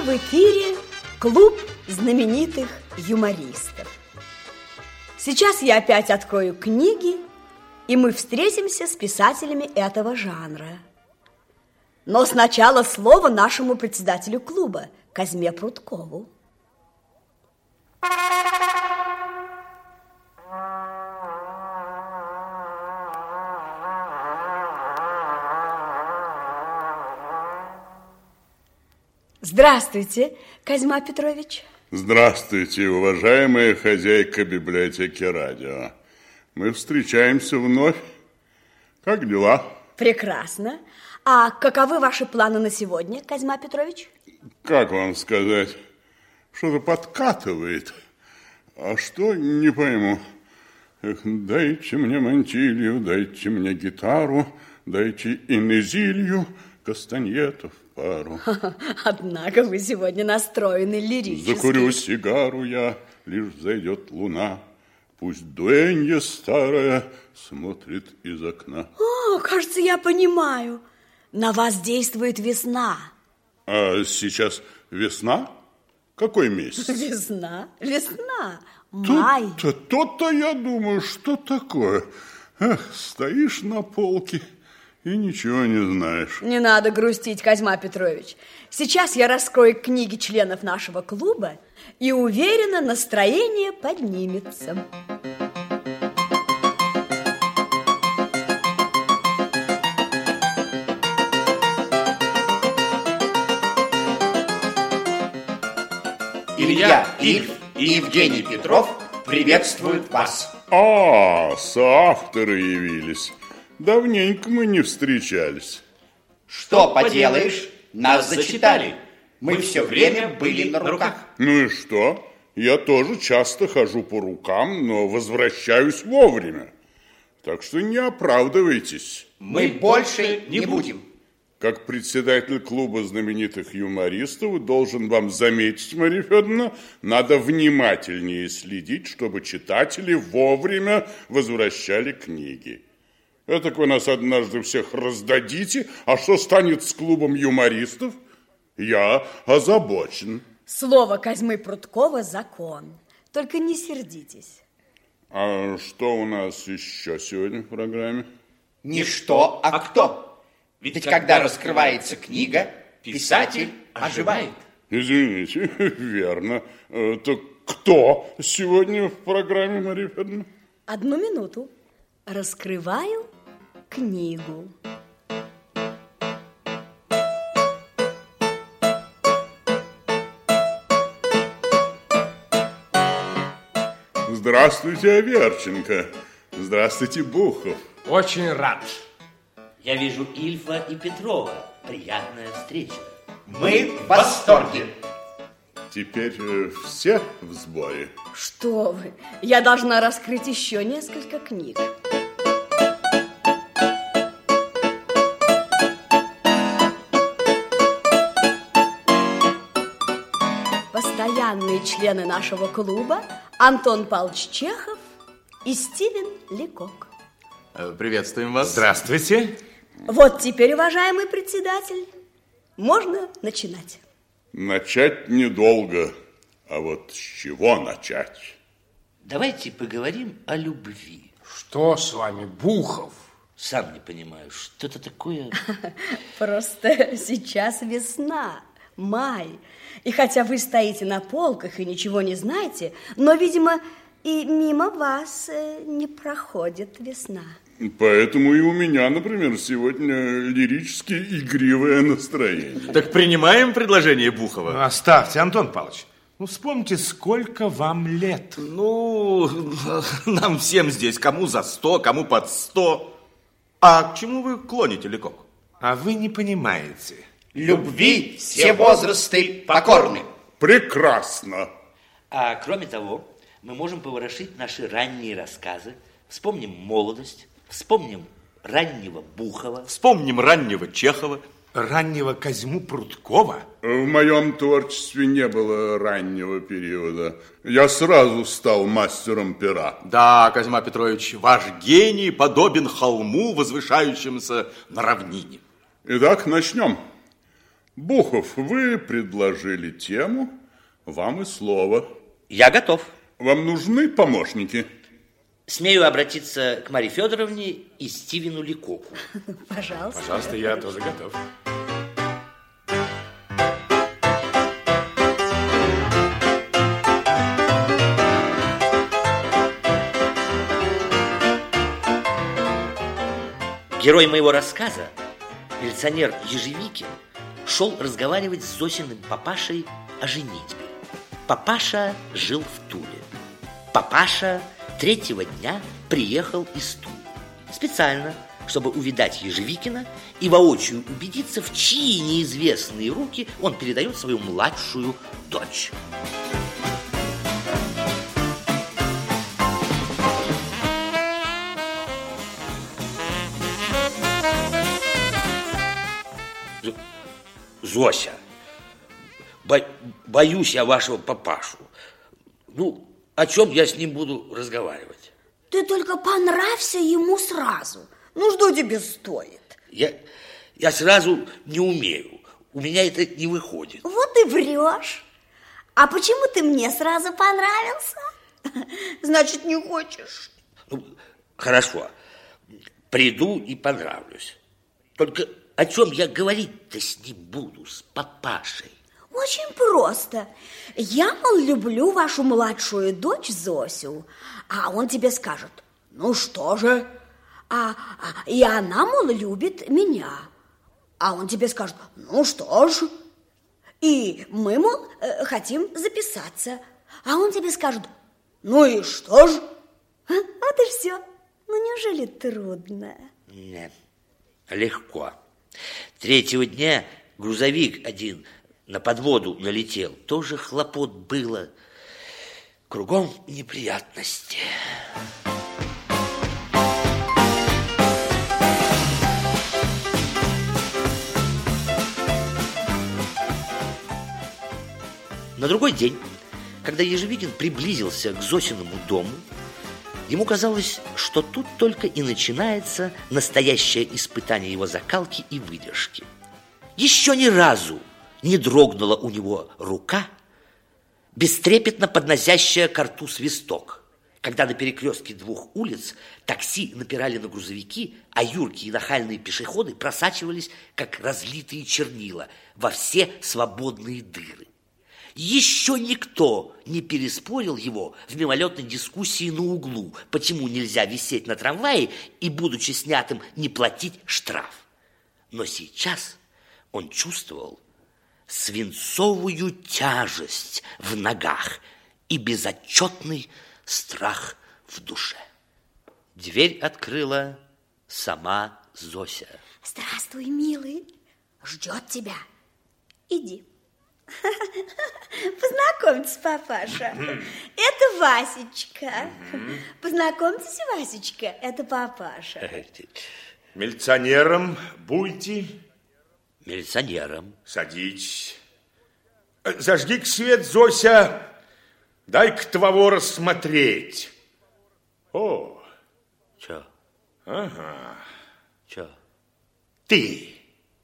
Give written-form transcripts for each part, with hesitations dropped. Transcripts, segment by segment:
В эфире клуб знаменитых юмористов. Сейчас я опять открою книги, и мы встретимся с писателями этого жанра. Но сначала слово нашему председателю клуба, Козьме Прудкову. Здравствуйте, Козьма Петрович. Здравствуйте, уважаемая хозяйка библиотеки радио. Мы встречаемся вновь. Как дела? Прекрасно. А каковы ваши планы на сегодня, Козьма Петрович? Как вам сказать? Что-то подкатывает. А что, не пойму. Эх, дайте мне мантилью, дайте мне гитару, дайте инезилью, кастаньетов пару. Однако вы сегодня настроены лирически. Закурю сигару я, лишь взойдет луна. Пусть дуэнья старая смотрит из окна. О, кажется, я понимаю. На вас действует весна. А сейчас весна? Какой месяц? Весна, май. То-то я думаю, что такое. Эх, стоишь на полке и ничего не знаешь. Не надо грустить, Козьма Петрович. Сейчас я раскрою книги членов нашего клуба, и уверена, настроение поднимется. Илья Ильф и Евгений Петров приветствуют вас. Соавторы явились. Давненько мы не встречались. Что поделаешь, нас зачитали. Мы все время были на руках. Ну и что? Я тоже часто хожу по рукам, но возвращаюсь вовремя. Так что не оправдывайтесь. Мы больше не будем. Как председатель клуба знаменитых юмористов должен вам заметить, Мария Федоровна, надо внимательнее следить, чтобы читатели вовремя возвращали книги. Этак вы нас однажды всех раздадите, а что станет с клубом юмористов? Я озабочен. Слово Козьмы Прудкова – закон. Только не сердитесь. А что у нас еще сегодня в программе? Не что, а кто. Ведь когда раскрывается книга, писатель оживает. Извините, верно. Так кто сегодня в программе, Мария Федоровна? 1 минуту. Раскрываю книгу. Здравствуйте, Аверченко. Здравствуйте, Бухов. Очень рад. Я вижу Ильфа и Петрова. Приятная встреча. Мы в восторге. Теперь все в сборе. Что вы? Я должна раскрыть еще несколько книг. Постоянные члены нашего клуба Антон Павлович Чехов и Стивен Ликок. Приветствуем вас. Здравствуйте. Вот теперь, уважаемый председатель, можно начинать. Начать недолго, а вот с чего начать? Давайте поговорим о любви. Что с вами, Бухов? Сам не понимаю, что-то такое... Просто сейчас весна, май. И хотя вы стоите на полках и ничего не знаете, но, видимо, и мимо вас не проходит весна. Поэтому и у меня, например, сегодня лирически игривое настроение. Так принимаем предложение Бухова? Оставьте, Антон Павлович. Ну, вспомните, сколько вам лет. Ну, нам всем здесь, кому за 100, кому под 100. А к чему вы клоните, Ликок? А вы не понимаете. Любви все возрасты покорны. Прекрасно. А кроме того, мы можем поворошить наши ранние рассказы, вспомним молодость, вспомним раннего Бухова. Вспомним раннего Чехова. Раннего Козьму Прудкова? В моем творчестве не было раннего периода. Я сразу стал мастером пера. Да, Козьма Петрович, ваш гений подобен холму, возвышающемуся на равнине. Итак, начнем. Бухов, вы предложили тему, вам и слово. Я готов. Вам нужны помощники? Смею обратиться к Марье Федоровне и Стивену Ликоку. Пожалуйста. Пожалуйста, я тоже готов. Герой моего рассказа, милиционер Ежевикин, шел разговаривать с Зосиным папашей о женитьбе. Папаша жил в Туле. Папаша третьего дня приехал из Тулы. Специально, чтобы увидать Ежевикина и воочию убедиться, в чьи неизвестные руки он передает свою младшую дочь. Зося, боюсь я вашего папашу. Ну, о чем я с ним буду разговаривать? Ты только понравься ему сразу. Ну, что тебе стоит? Я сразу не умею. У меня это не выходит. Вот и врешь. А почему ты мне сразу понравился? Значит, не хочешь. Ну, хорошо. Приду и понравлюсь. Только о чем я говорить-то с ним буду, с папашей? Очень просто. Я, мол, люблю вашу младшую дочь Зосю. А он тебе скажет: ну что же? И она, мол, любит меня. А он тебе скажет: ну что ж? И мы, мол, хотим записаться. А он тебе скажет: ну и что ж? Вот и все. Ну, неужели трудно? Нет, легко. Третьего дня грузовик один на подводу налетел. Тоже хлопот было. Кругом неприятности. На другой день, когда Ежевикин приблизился к Зосиному дому, ему казалось, что тут только и начинается настоящее испытание его закалки и выдержки. Еще ни разу не дрогнула у него рука, бестрепетно подносящая ко рту свисток, когда на перекрестке двух улиц такси напирали на грузовики, а юркие и нахальные пешеходы просачивались, как разлитые чернила, во все свободные дыры. Еще никто не переспорил его в мимолетной дискуссии на углу, почему нельзя висеть на трамвае и, будучи снятым, не платить штраф. Но сейчас он чувствовал свинцовую тяжесть в ногах и безотчетный страх в душе. Дверь открыла сама Зося. Здравствуй, милый. Ждет тебя. Иди. Познакомьтесь, папаша. Это Васечка. Познакомьтесь, Васечка. Это папаша. Милиционером будете? Милиционером. Садитесь. Зажги-ка свет, Зося. Дай-ка твоего рассмотреть. О. Чё? Ага. Чё? Ты.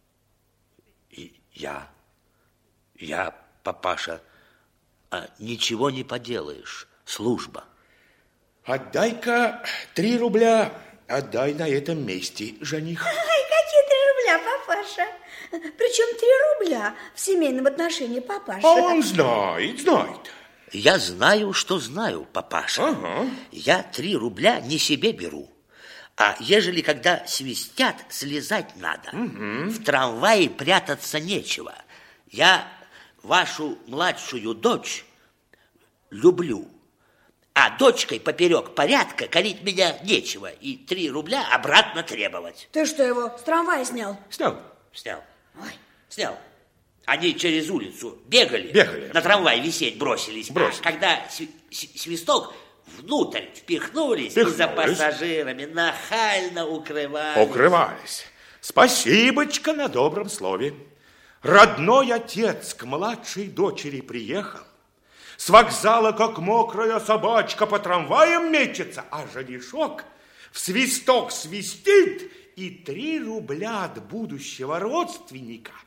Я, папаша, ничего не поделаешь, служба. Отдай-ка 3 рубля. Отдай на этом месте, жених. Ай, какие 3 рубля, папаша? Причем 3 рубля в семейном отношении, папаша. А он знает. Я знаю, что знаю, папаша. Ага. Я 3 рубля не себе беру. А ежели когда свистят, слезать надо. В трамвае прятаться нечего. Я вашу младшую дочь люблю, а дочкой поперек порядка корить меня нечего, и 3 рубля обратно требовать. Ты что, его с трамвая снял? Снял. Ой. Снял. Они через улицу бегали. На трамвай висеть бросились. А когда свисток, внутрь впихнулись и за пассажирами нахально укрывались. Спасибочка на добром слове. Родной отец к младшей дочери приехал. С вокзала, как мокрая собачка, по трамваям мечется, а женишок в свисток свистит и 3 рубля от будущего родственника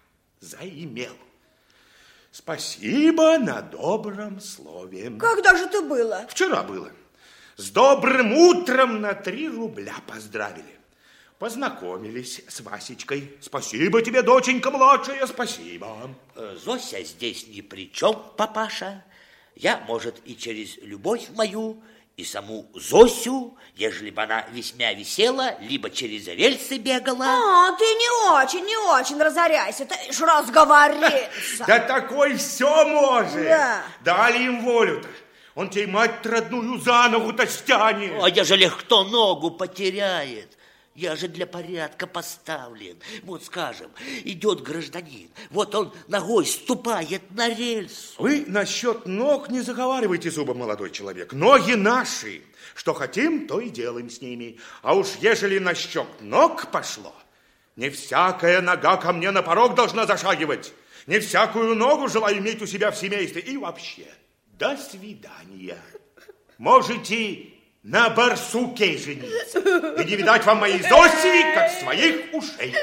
заимел. Спасибо на добром слове. Когда же это было? Вчера было. С добрым утром на 3 рубля поздравили. Познакомились с Васечкой. Спасибо тебе, доченька младшая, спасибо. Зося здесь ни при чем, папаша. Я, может, и через любовь мою, и саму Зосю, ежели бы она весьма висела, либо через рельсы бегала. Ты не очень разоряйся, ты ж разговорится. Да такой все может. Да. Дали им волю-то. Он тебе мать родную за ногу-то стянет. А ежели кто ногу потеряет? Я же для порядка поставлен. Вот, скажем, идет гражданин, вот он ногой ступает на рельсу. Вы насчет ног не заговаривайте зубы, молодой человек. Ноги наши. Что хотим, то и делаем с ними. А уж ежели насчет ног пошло, не всякая нога ко мне на порог должна зашагивать. Не всякую ногу желаю иметь у себя в семействе. И вообще, до свидания. Можете на барсуке жениться. И не видать вам моей Зоси, как своих ушей.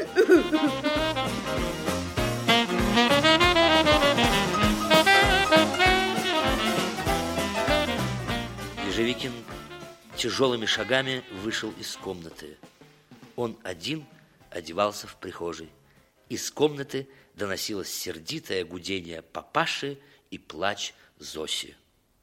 Ежевикин тяжелыми шагами вышел из комнаты. Он один одевался в прихожей. Из комнаты доносилось сердитое гудение папаши и плач Зоси.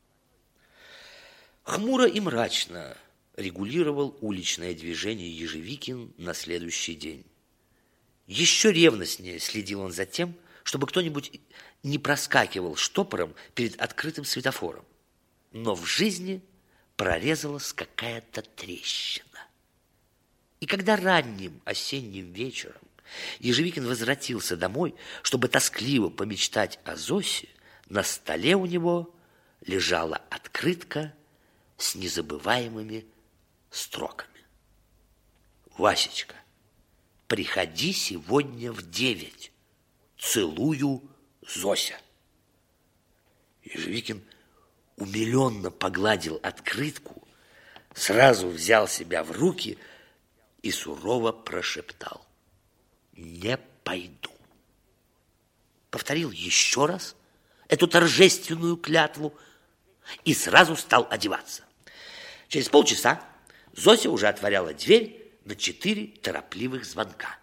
Хмуро и мрачно регулировал уличное движение Ежевикин на следующий день. Еще ревностнее следил он за тем, чтобы кто-нибудь не проскакивал штопором перед открытым светофором. Но в жизни прорезалась какая-то трещина. И когда ранним осенним вечером Ежевикин возвратился домой, чтобы тоскливо помечтать о Зосе, на столе у него лежала открытка с незабываемыми строками. Васечка, приходи сегодня в 9. Целую, Зося. Ежевикин умиленно погладил открытку, сразу взял себя в руки и сурово прошептал: не пойду. Повторил еще раз эту торжественную клятву и сразу стал одеваться. Через полчаса Зося уже отворяла дверь на 4 торопливых звонка.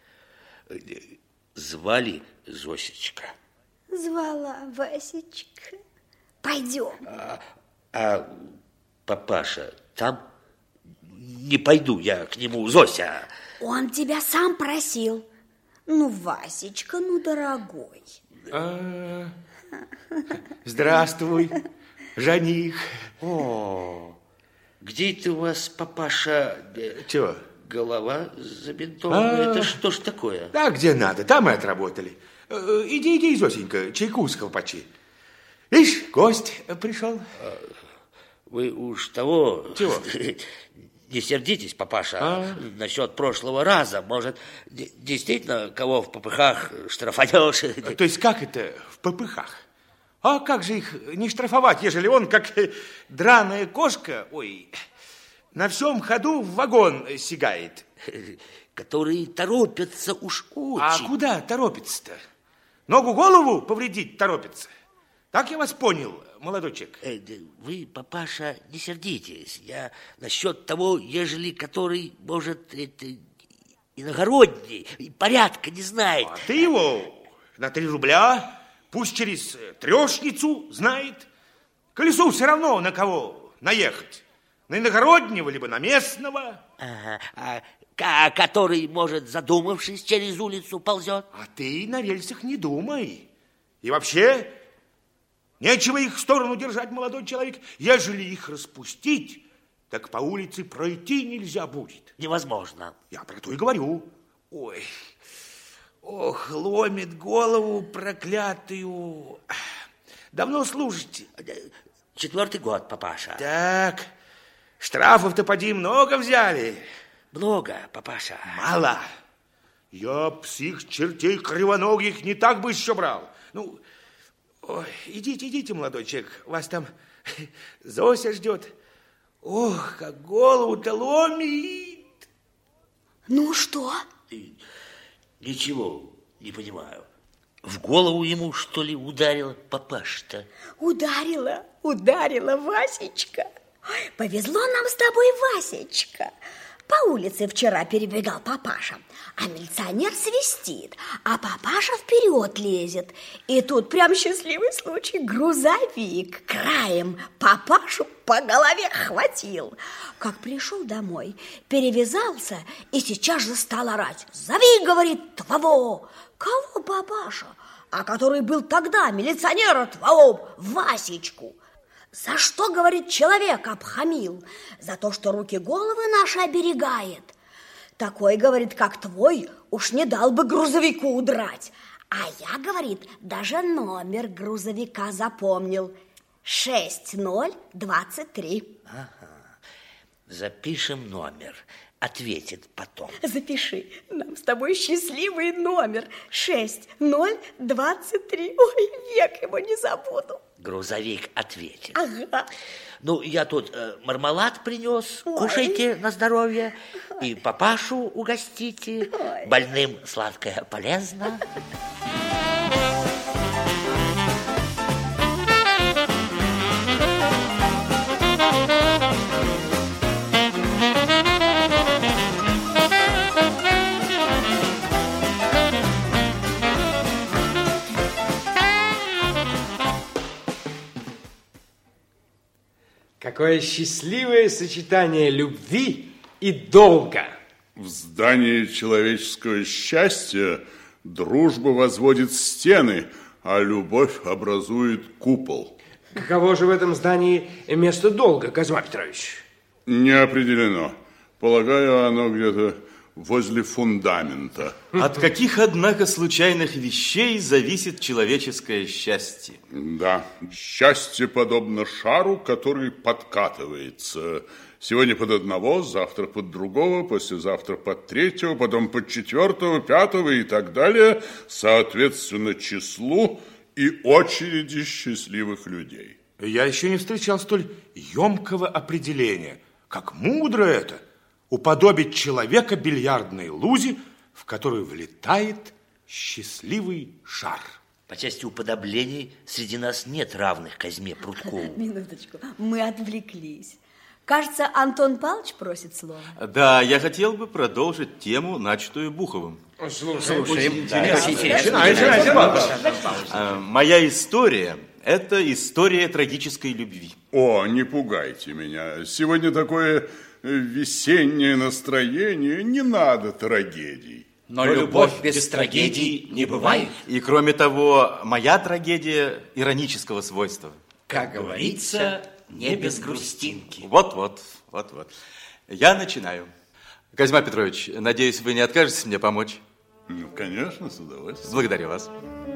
Звали Зосечка. Звала Васечка. Пойдем. Папаша там? Не пойду я к нему, Зося. Он тебя сам просил. Ну, Васечка, ну, дорогой. Здравствуй, жених. О, где это у вас, папаша, Чего? голова забинтована? Это что ж такое? Да, где надо, там и отработали. Иди, Зосенька, чайку схлопочи. Ишь, гость пришел. Вы уж того... Чего? Не сердитесь, папаша, насчет прошлого раза. Может, действительно, кого в попыхах штрафанешь? То есть как это в попыхах? А как же их не штрафовать, ежели он, как драная кошка, на всем ходу в вагон сигает? Которые торопятся уж очень. А куда торопится-то? Ногу-голову повредить торопится? Так я вас понял, молодой человек. Вы, папаша, не сердитесь. Я насчет того, ежели который, может, это иногородний, и порядка не знает. А ты его на 3 рубля, пусть через трешницу знает. Колесу все равно на кого наехать. На иногороднего, либо на местного. А который, может, задумавшись, через улицу ползет. А ты на рельсах не думай. И вообще... Нечего их в сторону держать, молодой человек. Ежели их распустить, так по улице пройти нельзя будет. Невозможно. Я про то и говорю. Ох, ломит голову проклятую. Давно служите? 4-й год, папаша. Так, штрафов-то поди много взяли. Много, папаша. Мало. Я псих чертей кривоногих не так бы еще брал. Идите, молодой человек, вас там Зося ждет. Ох, как голову-то ломит. Ну что? Ничего не понимаю. В голову ему, что ли, ударила папаша-то? Ударила, Васечка. Ой, повезло нам с тобой, Васечка. По улице вчера перебегал папаша, а милиционер свистит, а папаша вперед лезет. И тут прям счастливый случай, грузовик краем папашу по голове хватил. Как пришел домой, перевязался и сейчас же стал орать. «Зови, — говорит, — твоего!» «Кого, папаша?» «А который был тогда милиционера твоего, Васечку!» «За что, — говорит, — человек обхамил? За то, что руки головы наши оберегает. Такой, — говорит, — как твой, уж не дал бы грузовику удрать. А я, — говорит, — даже номер грузовика запомнил. 6023. Ага, запишем номер. Ответит потом. Запиши, нам с тобой счастливый номер 6023. Ой, век его не забуду. Грузовик ответит. Ага. Ну, я тут мармелад принес. Ой. Кушайте на здоровье. И папашу угостите. Ой. Больным сладкое полезно. Какое счастливое сочетание любви и долга. В здании человеческого счастья дружба возводит стены, а любовь образует купол. Каково же в этом здании место долга, Козьма Петрович? Не определено. Полагаю, оно где-то возле фундамента. От каких, однако, случайных вещей зависит человеческое счастье? Да, счастье подобно шару, который подкатывается. Сегодня под одного, завтра под другого, послезавтра под третьего, потом под четвертого, пятого и так далее, соответственно числу и очереди счастливых людей. Я еще не встречал столь емкого определения. Как мудро это! Уподобить человека бильярдной лузе, в которую влетает счастливый шар. По части уподоблений среди нас нет равных Козьме Прудкову. Минуточку, мы отвлеклись. Кажется, Антон Павлович просит слова. Да, я хотел бы продолжить тему, начатую Буховым. Слушаем. Моя история – это история трагической любви. О, не пугайте меня. Сегодня такое весеннее настроение, не надо трагедий. Но любовь без трагедий не бывает. И кроме того, моя трагедия иронического свойства. Как говорится, не без грустинки. Вот. Я начинаю. Козьма Петрович, надеюсь, вы не откажетесь мне помочь? Ну, конечно, с удовольствием. Благодарю вас.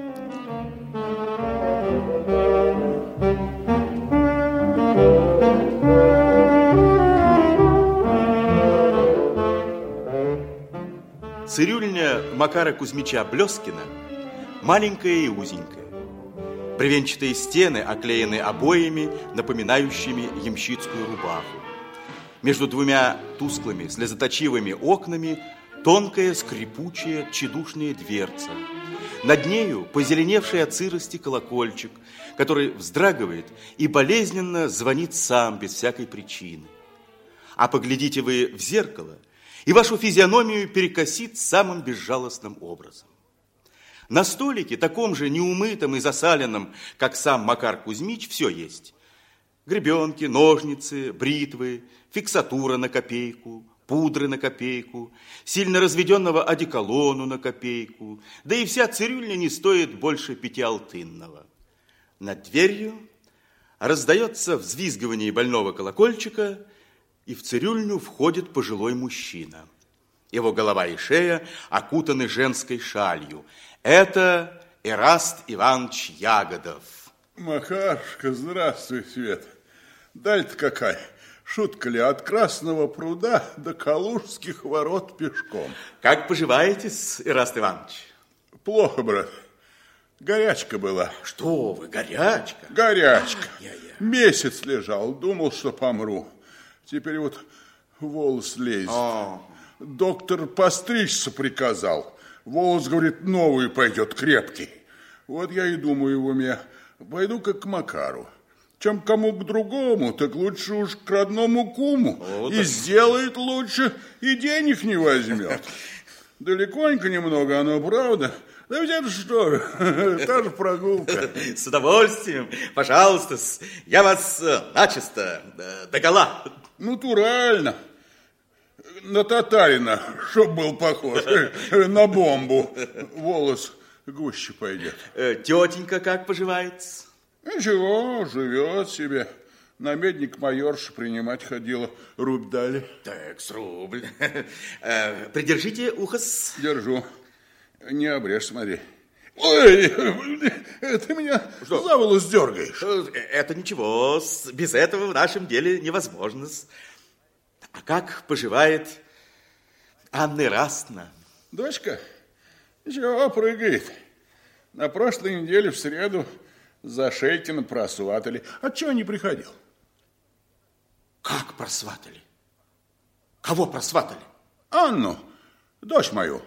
Цирюльня Макара Кузьмича Блескина маленькая и узенькая. Бревенчатые стены оклеены обоями, напоминающими ямщицкую рубаху. Между двумя тусклыми слезоточивыми окнами тонкая, скрипучая, тщедушная дверца. Над нею позеленевший от сырости колокольчик, который вздрагивает и болезненно звонит сам без всякой причины. А поглядите вы в зеркало, и вашу физиономию перекосит самым безжалостным образом. На столике, таком же неумытом и засаленном, как сам Макар Кузьмич, все есть. Гребенки, ножницы, бритвы, фиксатура на копейку, пудры на копейку, сильно разведенного одеколону на копейку, да и вся цирюльня не стоит больше 5 алтынного. Над дверью раздается взвизгивание больного колокольчика, и в цирюльню входит пожилой мужчина. Его голова и шея окутаны женской шалью. Это Эраст Иванович Ягодов. Макарушка, здравствуй, Свет. Даль-то какая? Шутка ли, от Красного пруда до Калужских ворот пешком. Как поживаете, Эраст Иванович? Плохо, брат. Горячка была. Что вы, горячка? Горячка. Месяц лежал, думал, что помру. Теперь вот волос лезет. Доктор постричься приказал. Волос, говорит, новый пойдет, крепкий. Вот я и думаю в уме, пойду-ка к Макару. Чем кому к другому, так лучше уж к родному куму. Вот и сделает лучше, и денег не возьмет. Далеконько немного оно, правда? Да ведь это что, та же прогулка. С удовольствием, пожалуйста, я вас начисто догола. Натурально. На татарина, чтоб был похож, на бомбу. Волос гуще пойдет. Тетенька как поживает? Ничего, живет себе. На медник майорша принимать ходила. Рубль дали. Так, с рубль. Придержите ухо-с. Держу. Не обрежь, смотри. Ой, ты меня за волос дергаешь. Это ничего, без этого в нашем деле невозможно. А как поживает Анна Эрастовна? Дочка? Ничего, прыгает. На прошлой неделе в среду за Шейкина просватали. Отчего не приходил? Как просватали? Кого просватали? Анну, дочь мою.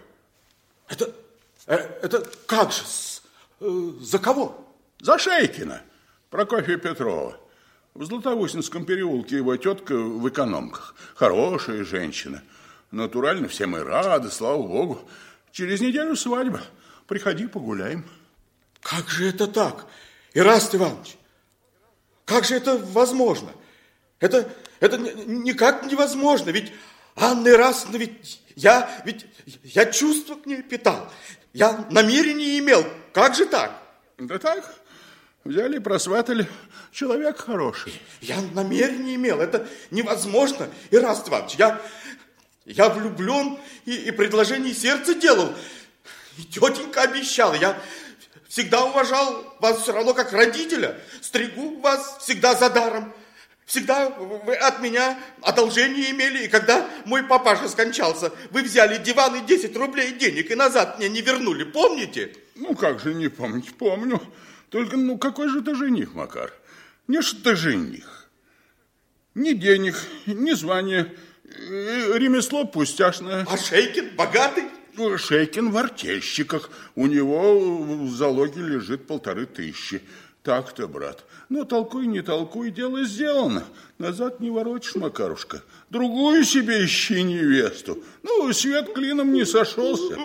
Это как же? За кого? За Шейкина, Прокофья Петрова. В Златоусинском переулке его тетка в экономках. Хорошая женщина. Натурально все мы рады, слава богу. Через неделю свадьба. Приходи, погуляем. Как же это так, Ираст Иванович? Как же это возможно? Это никак невозможно. Ведь Анна Ирастовна, ведь я чувства к ней питал. Я намерения имел. Как же так? Да так, взяли и просватали. Человек хороший. Я намерения имел. Это невозможно, Ираст Иванович. Я влюблен и предложение сердца делал. И тетенька обещала. Я всегда уважал вас все равно как родителя. Стригу вас всегда за даром. Всегда вы от меня одолжение имели. И когда мой папаша скончался, вы взяли диван и 10 рублей денег и назад мне не вернули. Помните? Ну, как же не помнить? Помню. Только, какой же ты жених, Макар? Не что ты жених. Ни денег, ни звания. Ремесло пустяшное. А Шейкин богатый? Шейкин в артельщиках. У него в залоге лежит 1500. Так-то, брат. Ну, толкуй, не толкуй, дело сделано. Назад не воротишь, Макарушка. Другую себе ищи невесту. Ну, свет клином не сошелся.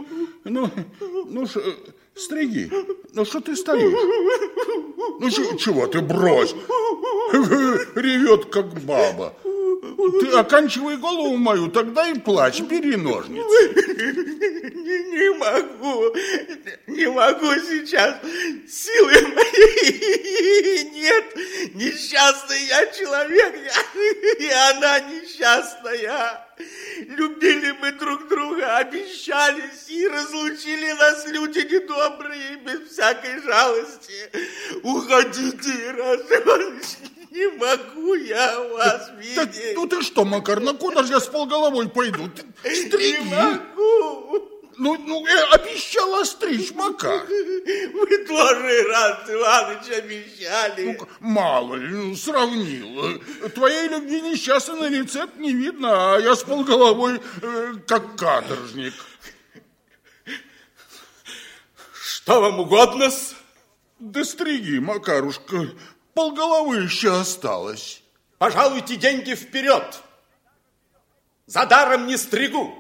Стриги. Ну, что ты стоишь? Ну, чего ты, брось? Ревет, как баба. Ты оканчивай голову мою, тогда и плачь. Бери ножницы. Не могу сейчас. Силы моей нет. Несчастный я человек, и она несчастная. Любили мы друг друга, обещались, и разлучили нас люди недобрые, без всякой жалости. Уходите, Ираст Иванович, не могу я вас видеть. Ну ты что, Макар, куда же я с полголовой пойду? Стриги. Не могу. Обещала стричь, Макар. Вы тоже, Ираст Иванович, обещали. Мало ли, сравнил. Твоей любви несчастный на рецепт не видно, а я с полголовой, как каторжник. Что вам угодно-с? Да стриги, Макарушка, полголовы еще осталось. Пожалуйте деньги вперед. За даром не стригу.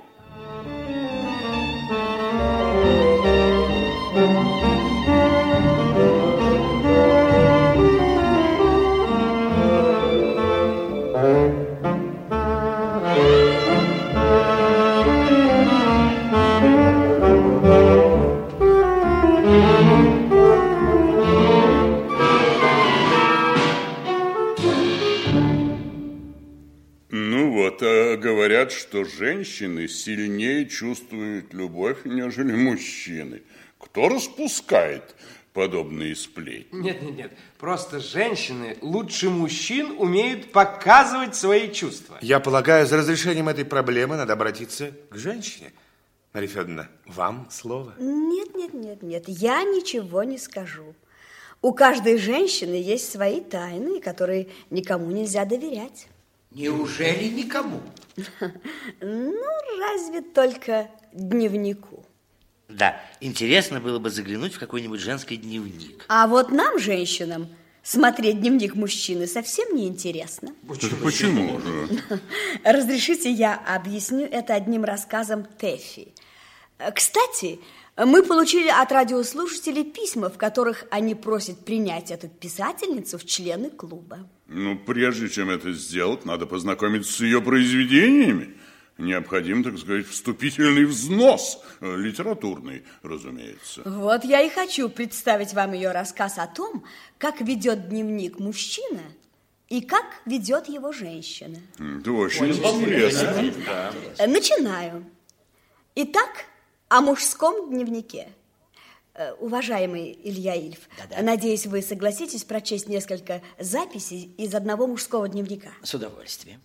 Говорят, что женщины сильнее чувствуют любовь, нежели мужчины. Кто распускает подобные сплетни? Нет. Просто женщины лучше мужчин умеют показывать свои чувства. Я полагаю, за разрешением этой проблемы надо обратиться к женщине. Марья Федоровна, вам слово. Нет, я ничего не скажу. У каждой женщины есть свои тайны, которые никому нельзя доверять. Неужели никому? Ну, разве только дневнику. Да, интересно было бы заглянуть в какой-нибудь женский дневник. А вот нам, женщинам, смотреть дневник мужчины совсем не интересно. Почему же? Разрешите, я объясню это одним рассказом Тэффи. Кстати, мы получили от радиослушателей письма, в которых они просят принять эту писательницу в члены клуба. Ну, прежде чем это сделать, надо познакомиться с ее произведениями. Необходим, так сказать, вступительный взнос, литературный, разумеется. Вот я и хочу представить вам ее рассказ о том, как ведет дневник мужчина и как ведет его женщина. Это очень интересно. Начинаю. Итак, о мужском дневнике. Уважаемый Илья Ильф, надеюсь, вы согласитесь прочесть несколько записей из одного мужского дневника. С удовольствием.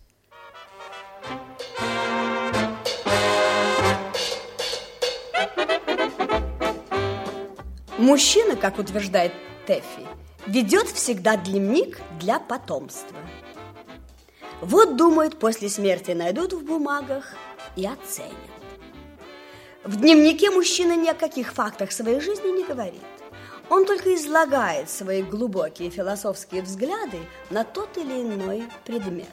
Мужчина, как утверждает Тэффи, ведет всегда дневник для потомства. Вот, думает, после смерти найдут в бумагах и оценят. В дневнике мужчина ни о каких фактах своей жизни не говорит. Он только излагает свои глубокие философские взгляды на тот или иной предмет.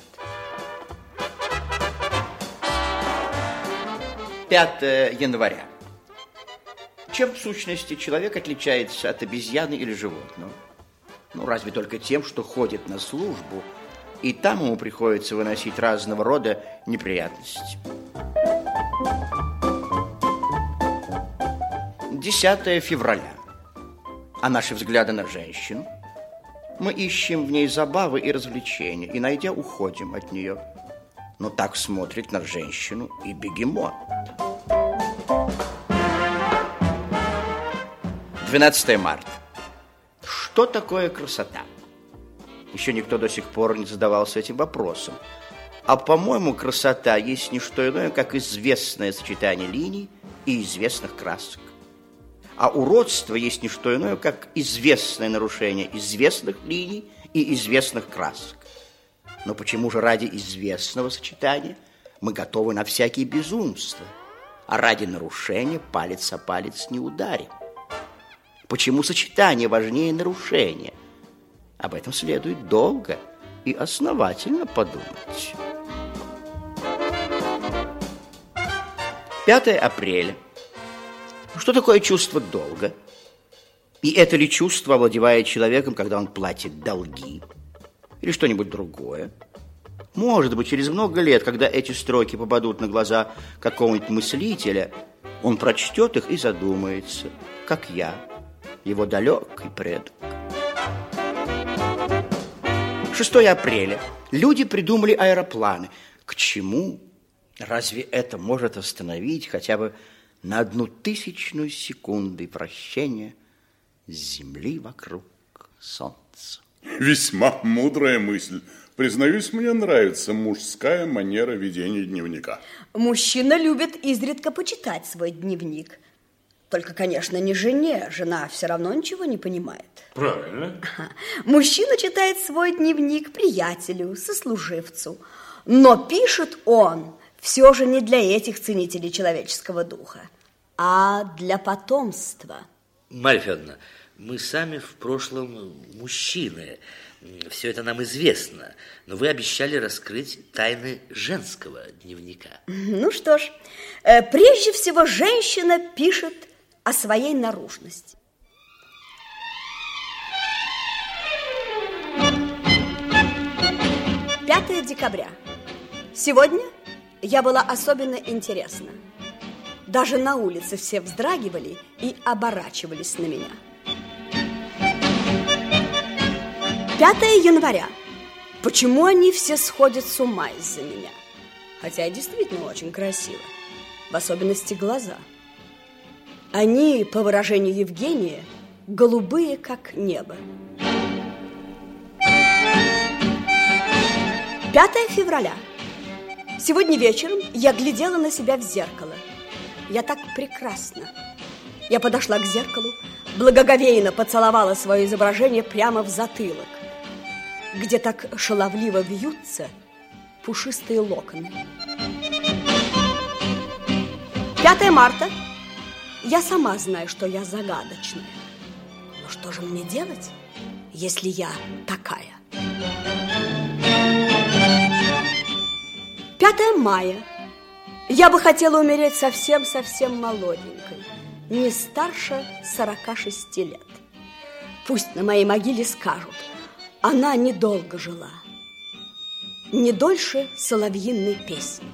5 января. Чем в сущности человек отличается от обезьяны или животного? Ну, разве только тем, что ходит на службу, и там ему приходится выносить разного рода неприятности. 10 февраля. А наши взгляды на женщину? Мы ищем в ней забавы и развлечения, и, найдя, уходим от нее. Но так смотрит на женщину и бегемот. 12 марта. Что такое красота? Еще никто до сих пор не задавался этим вопросом. А, по-моему, красота есть не что иное, как известное сочетание линий и известных красок. А уродство есть не что иное, как известное нарушение известных линий и известных красок. Но почему же ради известного сочетания мы готовы на всякие безумства, а ради нарушения палец о палец не ударим? Почему сочетание важнее нарушения? Об этом следует долго и основательно подумать. 5 апреля. Что такое чувство долга? И это ли чувство овладевает человеком, когда он платит долги? Или что-нибудь другое? Может быть, через много лет, когда эти строки попадут на глаза какого-нибудь мыслителя, он прочтет их и задумается, как я, его далекий предок. 6 апреля. Люди придумали аэропланы. К чему? Разве это может остановить хотя бы на 1/1000 секунды вращения Земли вокруг Солнца? Весьма мудрая мысль. Признаюсь, мне нравится мужская манера ведения дневника. Мужчина любит изредка почитать свой дневник. Только, конечно, не жене. Жена все равно ничего не понимает. Правильно. Мужчина читает свой дневник приятелю, сослуживцу. Но пишет он все же не для этих ценителей человеческого духа, а для потомства. Марья Федоровна, мы сами в прошлом мужчины. Все это нам известно. Но вы обещали раскрыть тайны женского дневника. Ну что ж, прежде всего женщина пишет о своей наружности. — 5 декабря. Сегодня я была особенно интересна. Даже на улице все вздрагивали и оборачивались на меня. 5 января. Почему они все сходят с ума из-за меня? Хотя я действительно очень красива, в особенности глаза. Они, по выражению Евгения, голубые, как небо. 5 февраля. Сегодня вечером я глядела на себя в зеркало. Я так прекрасна. Я подошла к зеркалу, благоговейно поцеловала свое изображение прямо в затылок, где так шаловливо вьются пушистые локоны. 5 марта. Я сама знаю, что я загадочная. Но что же мне делать, если я такая? 5 мая. Я бы хотела умереть совсем-совсем молоденькой, не старше 46 лет. Пусть на моей могиле скажут: она недолго жила, не дольше соловьиной песни.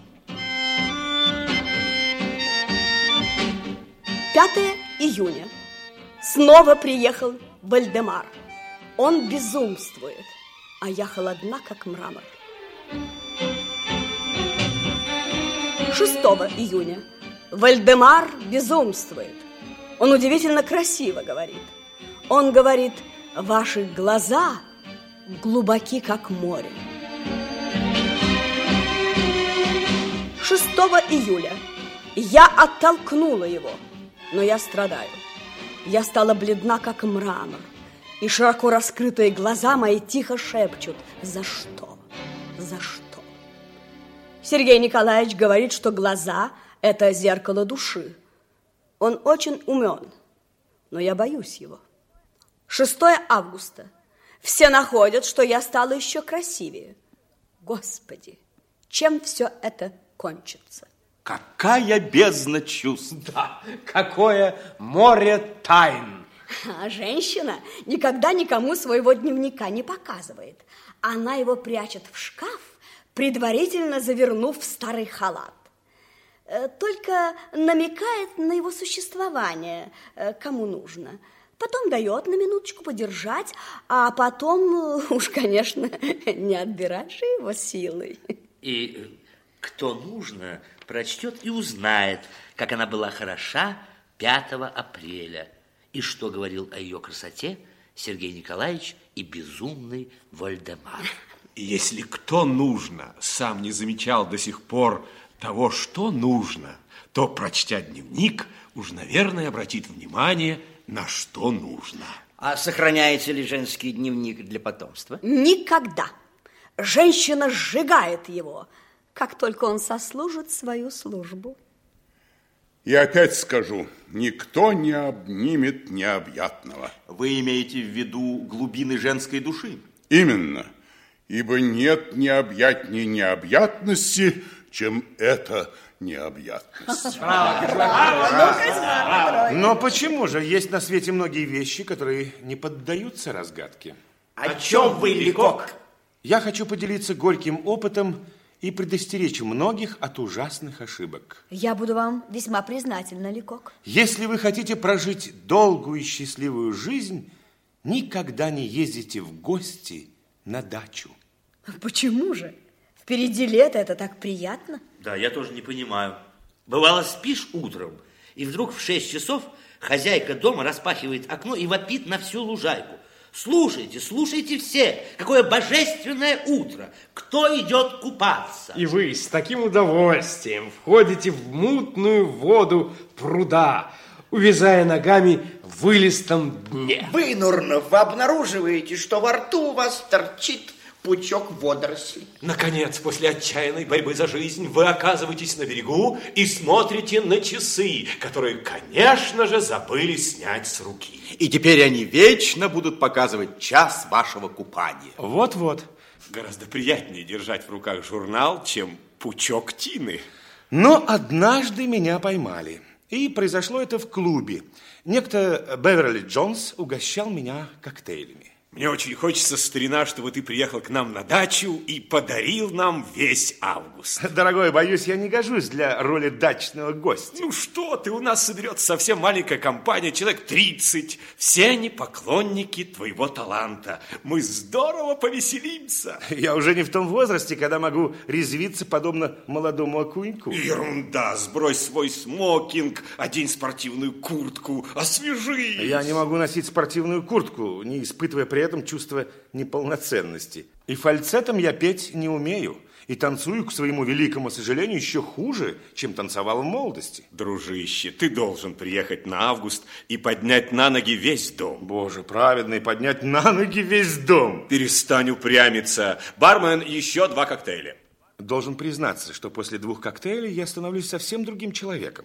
5 июня. Снова приехал Вальдемар. Он безумствует, а я холодна, как мрамор. 6 июня. Вальдемар безумствует. Он удивительно красиво говорит. Он говорит: ваши глаза глубоки, как море. 6 июля. Я оттолкнула его, но я страдаю. Я стала бледна, как мрамор, и широко раскрытые глаза мои тихо шепчут: за что? За что? Сергей Николаевич говорит, что глаза – это зеркало души. Он очень умен, но я боюсь его. 6 августа. Все находят, что я стала еще красивее. Господи, чем все это кончится? Какая бездна чувств! Да, какое море тайн! А женщина никогда никому своего дневника не показывает. Она его прячет в шкаф, предварительно завернув в старый халат. Только намекает на его существование, кому нужно. Потом дает на минуточку подержать, а потом уж, конечно, не отбираешь его силой. И кто нужно, прочтет и узнает, как она была хороша 5 апреля, и что говорил о ее красоте Сергей Николаевич и безумный Вальдемар. И если кто нужно сам не замечал до сих пор того, что нужно, то, прочтя дневник, уж, наверное, обратит внимание, на что нужно. А сохраняете ли женский дневник для потомства? Никогда. Женщина сжигает его, как только он сослужит свою службу. Я опять скажу, никто не обнимет необъятного. Вы имеете в виду глубины женской души? Именно. Ибо нет необъятней необъятности, чем эта необъятность. Но почему же есть на свете многие вещи, которые не поддаются разгадке? О чем вы, Ликок? Я хочу поделиться горьким опытом и предостеречь многих от ужасных ошибок. Я буду вам весьма признательна, Ликок. Если вы хотите прожить долгую и счастливую жизнь, никогда не ездите в гости на дачу. Почему же? Впереди лето, это так приятно. Да, я тоже не понимаю. Бывало, спишь утром, и вдруг в 6 часов хозяйка дома распахивает окно и вопит на всю лужайку: слушайте, слушайте все, какое божественное утро! Кто идет купаться? И вы с таким удовольствием входите в мутную воду пруда, увязая ногами в вылистом дне. Вынурнув, вы обнаруживаете, что во рту у вас торчит пучок водорослей. Наконец, после отчаянной борьбы за жизнь, вы оказываетесь на берегу и смотрите на часы, которые, конечно же, забыли снять с руки. И теперь они вечно будут показывать час вашего купания. Вот-вот. Гораздо приятнее держать в руках журнал, чем пучок тины. Но однажды меня поймали. И произошло это в клубе. Некто Беверли Джонс угощал меня коктейлями. Мне очень хочется, старина, чтобы ты приехал к нам на дачу и подарил нам весь август. Дорогой, боюсь, я не гожусь для роли дачного гостя. Ну что ты, у нас соберется совсем маленькая компания, человек 30. Все они поклонники твоего таланта. Мы здорово повеселимся. Я уже не в том возрасте, когда могу резвиться, подобно молодому окуньку. Ерунда, сбрось свой смокинг, одень спортивную куртку, освежись. Я не могу носить спортивную куртку, не испытывая при этом чувство неполноценности. И фальцетом я петь не умею. И танцую, к своему великому сожалению, еще хуже, чем танцевал в молодости. Дружище, ты должен приехать на август и поднять на ноги весь дом. Боже праведный, поднять на ноги весь дом. Перестань упрямиться. Бармен, еще 2 коктейля. Должен признаться, что после 2 коктейлей я становлюсь совсем другим человеком.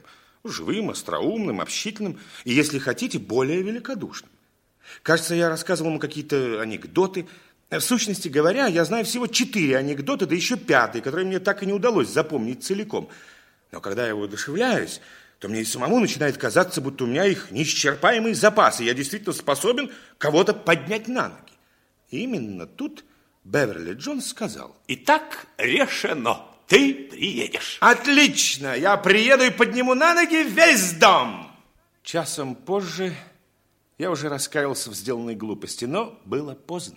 Живым, остроумным, общительным и, если хотите, более великодушным. Кажется, я рассказывал ему какие-то анекдоты. В сущности говоря, я знаю всего 4 анекдота, да еще 5, который мне так и не удалось запомнить целиком. Но когда я его одушевляюсь, то мне и самому начинает казаться, будто у меня их неисчерпаемый запас, и я действительно способен кого-то поднять на ноги. И именно тут Беверли Джонс сказал: «Итак, решено. Ты приедешь». «Отлично! Я приеду и подниму на ноги весь дом!» Часом позже я уже раскаялся в сделанной глупости, но было поздно.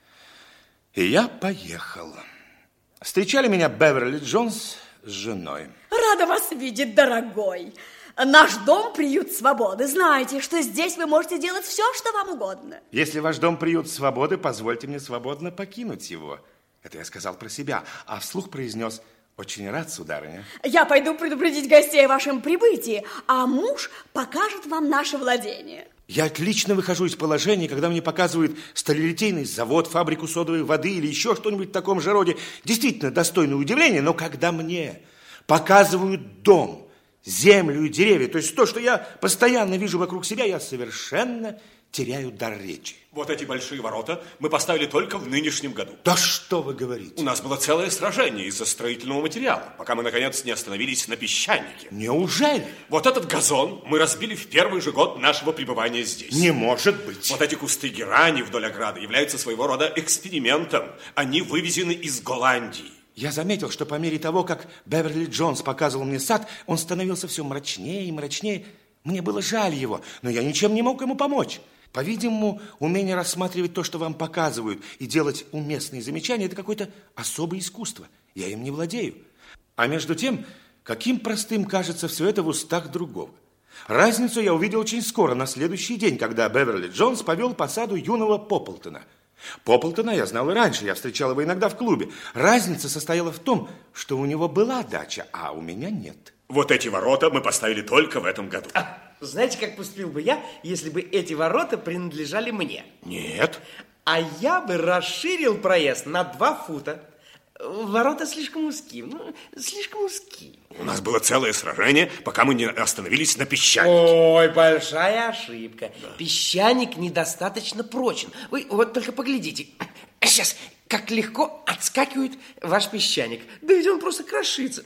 И я поехал. Встречали меня Беверли Джонс с женой. Рада вас видеть, дорогой. Наш дом – приют свободы. Знаете, что здесь вы можете делать все, что вам угодно. Если ваш дом – приют свободы, позвольте мне свободно покинуть его. Это я сказал про себя, а вслух произнес: «Очень рад, сударыня». Я пойду предупредить гостей о вашем прибытии, а муж покажет вам наше владение. Я отлично выхожу из положения, когда мне показывают сталелитейный завод, фабрику содовой воды или еще что-нибудь в таком же роде. Действительно достойное удивление, но когда мне показывают дом, землю и деревья, то есть то, что я постоянно вижу вокруг себя, я совершенно теряю дар речи. Вот эти большие ворота мы поставили только в нынешнем году. Да что вы говорите? У нас было целое сражение из-за строительного материала, пока мы, наконец, не остановились на песчанике. Неужели? Вот этот газон мы разбили в первый же год нашего пребывания здесь. Не может быть. Вот эти кусты герани вдоль ограды являются своего рода экспериментом. Они вывезены из Голландии. Я заметил, что по мере того, как Беверли Джонс показывал мне сад, он становился все мрачнее и мрачнее. Мне было жаль его, но я ничем не мог ему помочь. По-видимому, умение рассматривать то, что вам показывают, и делать уместные замечания – это какое-то особое искусство. Я им не владею. А между тем, каким простым кажется все это в устах другого. Разницу я увидел очень скоро, на следующий день, когда Беверли Джонс повел по саду юного Попплтона. Попплтона я знал и раньше, я встречал его иногда в клубе. Разница состояла в том, что у него была дача, а у меня нет. Вот эти ворота мы поставили только в этом году. Знаете, как поступил бы я, если бы эти ворота принадлежали мне? Нет. А я бы расширил проезд на 2 фута. Ворота слишком узкие, слишком узкие. У нас было целое сражение, пока мы не остановились на песчанике. Ой, большая ошибка. Да. Песчаник недостаточно прочен. Вы вот только поглядите. Сейчас, как легко отскакивает ваш песчаник. Да ведь он просто крошится.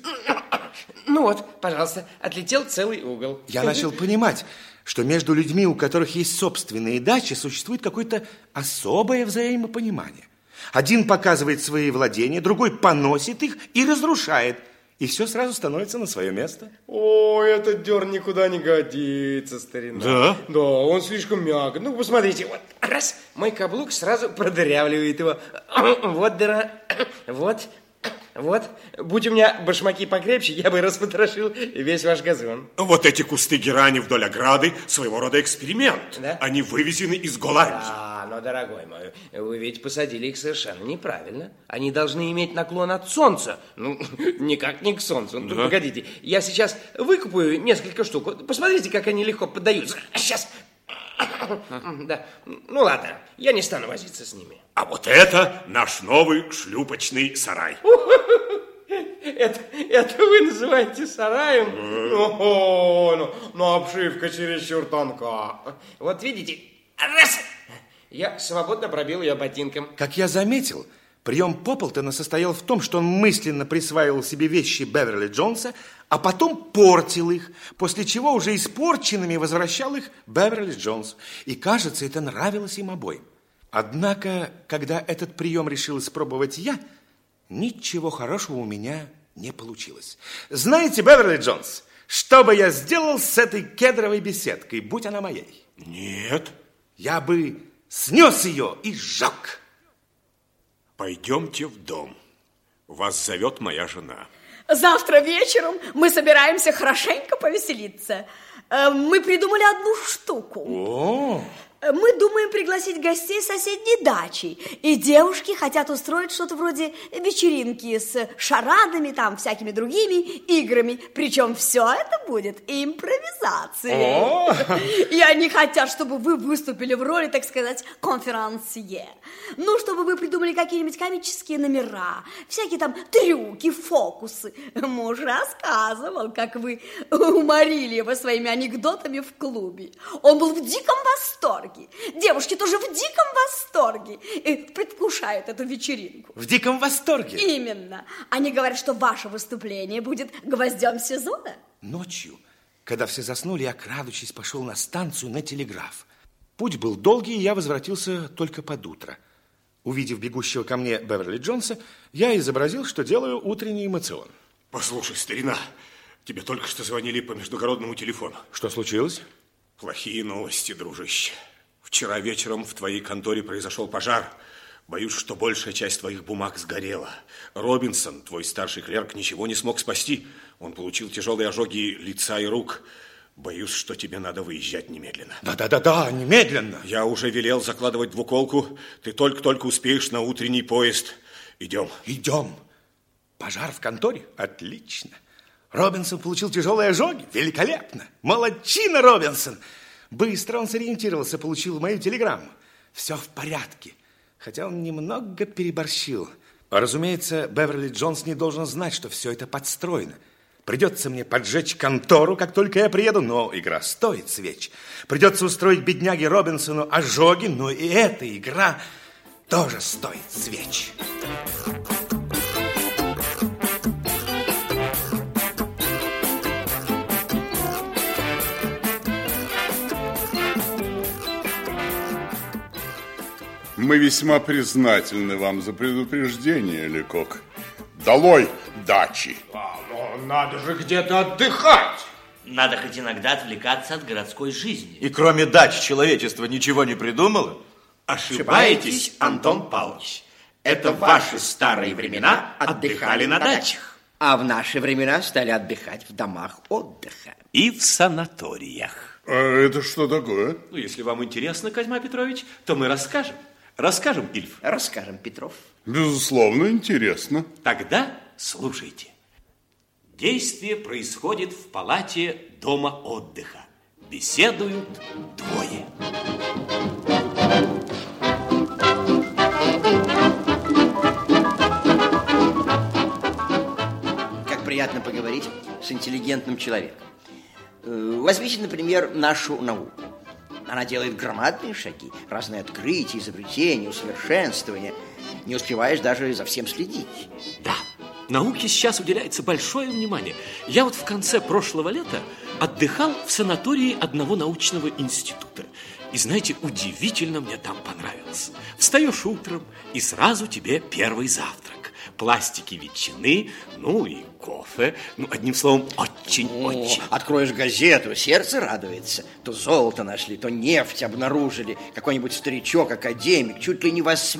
Ну вот, пожалуйста, отлетел целый угол. Я начал понимать, что между людьми, у которых есть собственные дачи, существует какое-то особое взаимопонимание. Один показывает свои владения, другой поносит их и разрушает. И все сразу становится на свое место. Ой, этот дерн никуда не годится, старина. Да? Да, он слишком мягкий. Ну, посмотрите, вот раз, мой каблук сразу продырявливает его. Вот дыра, вот. Будь у меня башмаки покрепче, я бы распотрошил весь ваш газон. Вот эти кусты герани вдоль ограды своего рода эксперимент. Да? Они вывезены из Голландии. Но, дорогой мой, вы ведь посадили их совершенно неправильно. Они должны иметь наклон от солнца. Ну, никак не к солнцу. Да. Погодите, я сейчас выкупаю несколько штук. Посмотрите, как они легко поддаются. Сейчас. Да. Ну, ладно, я не стану возиться с ними. А вот это наш новый шлюпочный сарай. Это вы называете сараем? Ну, обшивка чересчур тонка. Вот видите, раз, я свободно пробил ее ботинком. Как я заметил, прием Попплтона состоял в том, что он мысленно присваивал себе вещи Беверли Джонса, а потом портил их, после чего уже испорченными возвращал их Беверли Джонс. И, кажется, это нравилось им обоим. Однако, когда этот прием решил испробовать я, ничего хорошего у меня не получилось. Знаете, Беверли Джонс, что бы я сделал с этой кедровой беседкой, будь она моей? Нет. Я бы снес ее и сжег. Пойдемте в дом. Вас зовет моя жена. Завтра вечером мы собираемся хорошенько повеселиться. Мы придумали одну штуку. Мы думаем пригласить гостей с соседней дачи. И девушки хотят устроить что-то вроде вечеринки с шарадами, там, всякими другими играми. Причем все это будет импровизацией. И они хотят, чтобы вы выступили в роли, так сказать, конферансье. Ну, чтобы вы придумали какие-нибудь комические номера, всякие там трюки, фокусы. Муж рассказывал, как вы уморили его своими анекдотами в клубе. Он был в диком восторге. Девушки тоже в диком восторге и предвкушают эту вечеринку. В диком восторге? Именно. Они говорят, что ваше выступление будет гвоздем сезона. Ночью, когда все заснули, я, крадучись, пошел на станцию на телеграф. Путь был долгий, и я возвратился только под утро. Увидев бегущего ко мне Беверли Джонса, я изобразил, что делаю утренний эмоцион. Послушай, старина, тебе только что звонили по междугородному телефону. Что случилось? Плохие новости, дружище. Вчера вечером в твоей конторе произошел пожар. Боюсь, что большая часть твоих бумаг сгорела. Робинсон, твой старший клерк, ничего не смог спасти. Он получил тяжелые ожоги лица и рук. Боюсь, что тебе надо выезжать немедленно. Да, немедленно. Я уже велел закладывать двуколку. Ты только-только успеешь на утренний поезд. Идем. Идем. Пожар в конторе? Отлично. Робинсон получил тяжелые ожоги? Великолепно. Молодчина, Робинсон. Быстро он сориентировался, получил мою телеграмму. Все в порядке. Хотя он немного переборщил. Разумеется, Беверли Джонс не должен знать, что все это подстроено. Придется мне поджечь контору, как только я приеду, но игра стоит свеч. Придется устроить бедняге Робинсону ожоги, но и эта игра тоже стоит свеч. Мы весьма признательны вам за предупреждение, Лекок. Долой дачи! Но надо же где-то отдыхать! Надо хоть иногда отвлекаться от городской жизни. И кроме дач человечество ничего не придумало? Ошибаетесь, Антон Павлович. Это в ваши старые времена отдыхали на дачах. А в наши времена стали отдыхать в домах отдыха. И в санаториях. А это что такое? Ну, если вам интересно, Козьма Петрович, то мы расскажем. Расскажем, Ильф? Расскажем, Петров. Безусловно, интересно. Тогда слушайте. Действие происходит в палате дома отдыха. Беседуют двое. Как приятно поговорить с интеллигентным человеком. Возьмите, например, нашу науку. Она делает громадные шаги, разные открытия, изобретения, усовершенствования. Не успеваешь даже за всем следить. Да, науке сейчас уделяется большое внимание. Я вот в конце прошлого лета отдыхал в санатории одного научного института. И знаете, удивительно мне там понравилось. Встаешь утром, и сразу тебе первый завтрак. Пластики ветчины, ну и кофе. Ну, одним словом, очень-очень. Откроешь газету, сердце радуется. То золото нашли, то нефть обнаружили. Какой-нибудь старичок-академик, чуть ли не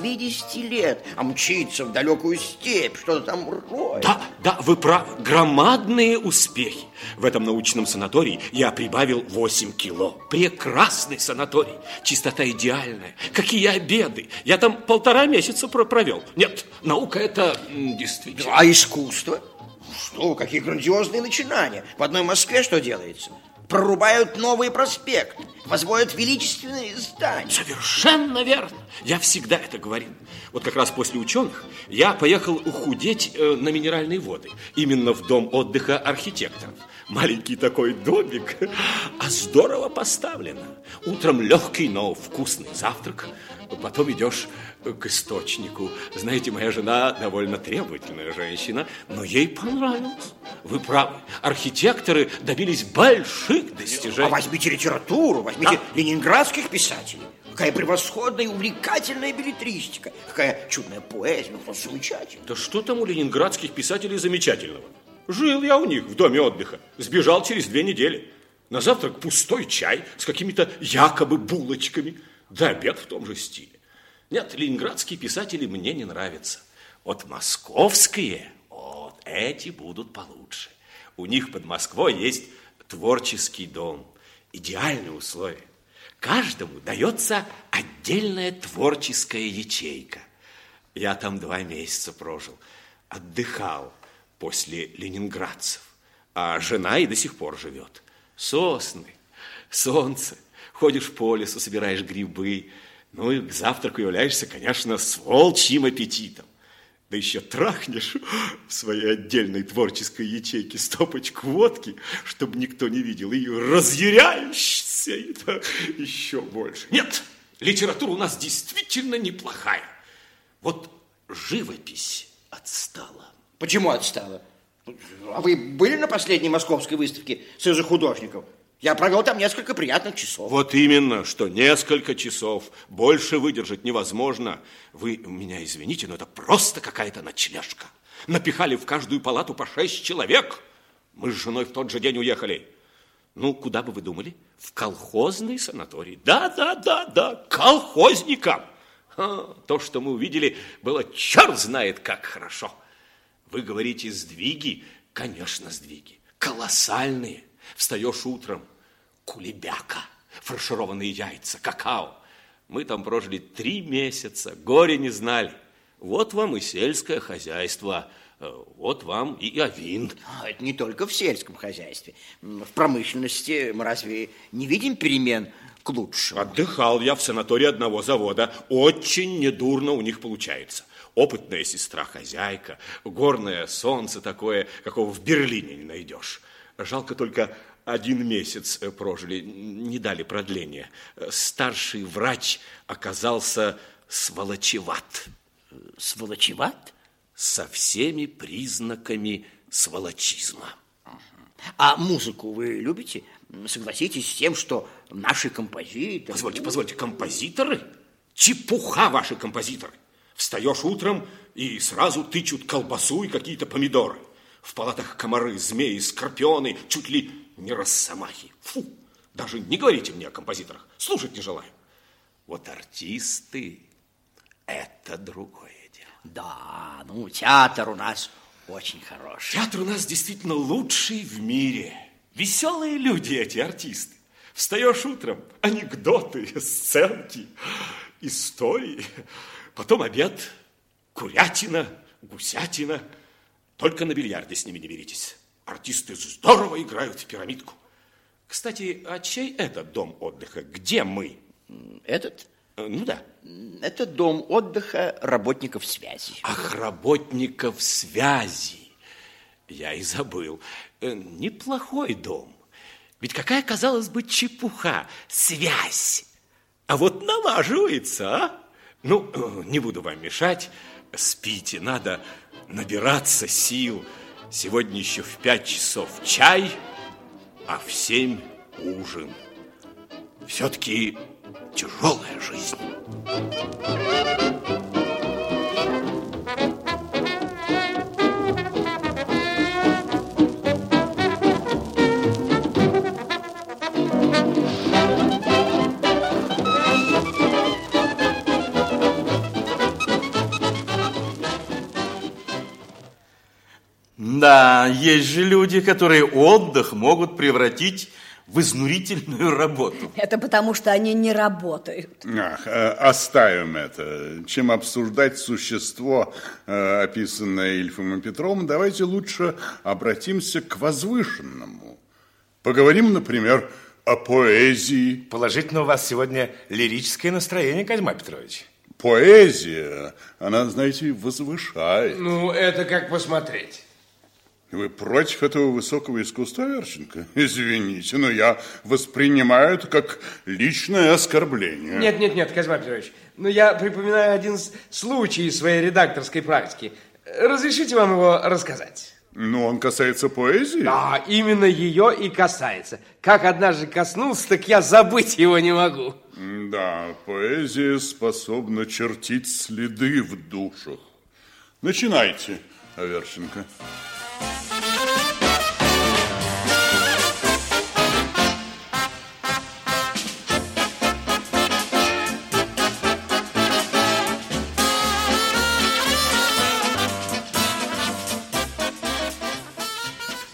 80 лет, а мчится в далекую степь, что-то там роет. Да, вы правы. Громадные успехи. В этом научном санатории я прибавил 8 кило. Прекрасный санаторий. Чистота идеальная. Какие обеды. Я там 1,5 месяца провел. Нет, наука это действительно... А искусство? Что, какие грандиозные начинания. В одной Москве что делается? Прорубают новые проспекты, возводят величественные здания. Совершенно верно. Я всегда это говорил. Вот как раз после ученых я поехал ухудеть на минеральные воды. Именно в дом отдыха архитекторов. Маленький такой домик, а здорово поставлено. Утром легкий, но вкусный завтрак. Потом идешь к источнику. Знаете, моя жена довольно требовательная женщина, но ей понравилось. Вы правы, архитекторы добились больших достижений. А возьмите литературу, возьмите ленинградских писателей. Какая превосходная и увлекательная беллетристика. Какая чудная поэзия, ну просто замечательно. Да что там у ленинградских писателей замечательного? Жил я у них в доме отдыха, сбежал через 2 недели. На завтрак пустой чай с какими-то якобы булочками. Да обед в том же стиле. Нет, ленинградские писатели мне не нравятся. Вот московские, вот эти будут получше. У них под Москвой есть творческий дом. Идеальные условия. каждому дается отдельная творческая ячейка. Я там 2 месяца прожил, отдыхал после ленинградцев, а жена и до сих пор живет. Сосны, солнце, ходишь по лесу, собираешь грибы, ну и к завтраку являешься, конечно, с волчьим аппетитом. Да еще трахнешь в своей отдельной творческой ячейке стопочку водки, чтобы никто не видел, и разъяряешься это еще больше. Нет, литература у нас действительно неплохая. Вот живопись отстала. Почему отстала? А вы были на последней московской выставке Союза художников? Я провел там несколько приятных часов. Вот именно, что несколько часов. Больше выдержать невозможно. Вы меня извините, но это просто какая-то ночлежка. Напихали в каждую палату по 6 человек. Мы с женой в тот же день уехали. Ну, куда бы вы думали? В колхозный санаторий. Да, колхозникам. То, что мы увидели, было черт знает как хорошо. Вы говорите, сдвиги? Конечно, сдвиги. Колоссальные. Встаешь утром, кулебяка, фаршированные яйца, какао. Мы там прожили 3 месяца, горе не знали. Вот вам и сельское хозяйство, вот вам и авин. Это не только в сельском хозяйстве. В промышленности мы разве не видим перемен к лучшему? Отдыхал я в санатории одного завода. Очень недурно у них получается. Опытная сестра-хозяйка, горное солнце такое, какого в Берлине не найдешь. Жалко, только 1 месяц прожили, не дали продления. Старший врач оказался сволочеват. Сволочеват? Со всеми признаками сволочизма. А музыку вы любите? Согласитесь с тем, что наши композиторы... Позвольте, композиторы? Чепуха ваши композиторы. Встаешь утром и сразу тычут колбасу и какие-то помидоры. В палатах комары, змеи, скорпионы, чуть ли не росомахи. Фу, даже не говорите мне о композиторах, слушать не желаю. Вот артисты – это другое дело. Да, театр у нас очень хороший. Театр у нас действительно лучший в мире. Веселые люди эти артисты. Встаешь утром, анекдоты, сценки, истории. Потом обед, курятина, гусятина. Только на бильярде с ними не беритесь. Артисты здорово играют в пирамидку. Кстати, а чей этот дом отдыха? Где мы? Этот? Ну да. Это дом отдыха работников связи. Ах, работников связи. Я и забыл. Неплохой дом. Ведь какая, казалось бы, чепуха. Связь. А вот налаживается, а? Ну, не буду вам мешать. Спите, надо набираться сил. Сегодня еще в 5 часов чай, а в 7 ужин. Все-таки тяжелая жизнь. Да, есть же люди, которые отдых могут превратить в изнурительную работу. Это потому, что они не работают. Оставим это. Чем обсуждать существо, описанное Ильфом и Петром, давайте лучше обратимся к возвышенному. Поговорим, например, о поэзии. Положительно у вас сегодня лирическое настроение, Козьма Петрович. Поэзия, она, знаете, возвышает. Ну, это как посмотреть. Вы против этого высокого искусства, Аверченко? Извините, но я воспринимаю это как личное оскорбление. Нет, Козьма Петрович. Но я припоминаю один случай из своей редакторской практики. Разрешите вам его рассказать? Ну, он касается поэзии? Да, именно ее и касается. Как однажды коснулся, так я забыть его не могу. Да, поэзия способна чертить следы в душах. Начинайте, Аверченко.